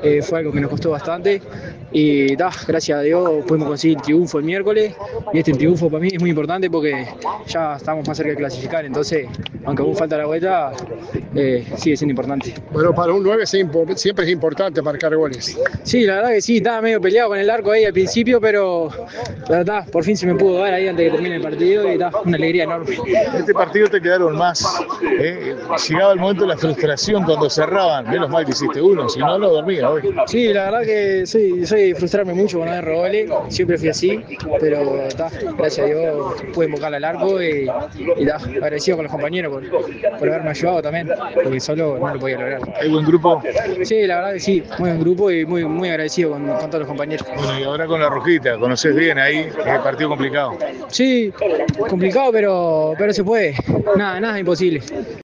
fue algo que nos costó bastante y gracias a Dios pudimos conseguir el triunfo el miércoles y este triunfo para mí es muy importante porque ya estamos más cerca de clasificar, entonces aunque aún falta la vuelta, sigue siendo importante. Bueno, para un 9 siempre es importante marcar goles. Sí, la verdad que sí, estaba medio peleado con el arco ahí al principio, pero por fin se me pudo dar ahí antes de que termine el partido y una alegría enorme. Este partido te quedaron más, llegaba el momento de la frustración cuando cerraban, menos mal que hiciste uno, si no, no dormía hoy. Sí, la verdad que soy de frustrarme mucho con haber goles, siempre fui así, pero gracias a Dios pude invocarle al arco y agradecido con los compañeros por haberme ayudado también, porque solo no lo podía lograr. ¿Hay buen grupo? Sí, la verdad que sí, muy buen grupo y muy agradecido con todos los compañeros. Bueno, y ahora con la Rojita, conocés bien ahí, es partido complicado. Sí, complicado, pero se puede, nada es imposible.